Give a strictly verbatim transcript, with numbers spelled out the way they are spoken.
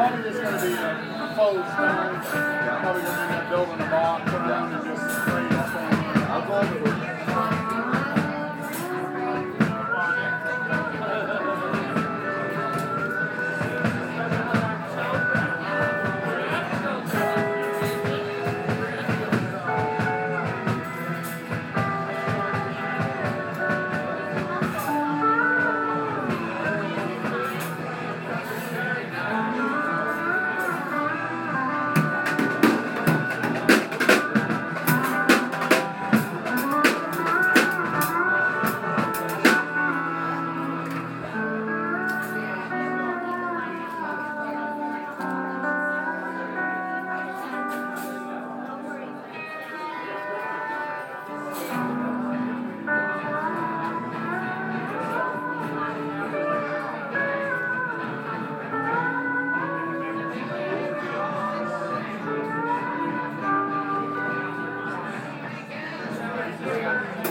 probably just going to be a faux stone. Probably going to end up building a box around and just spray that thing. I'll go over with it. Yeah.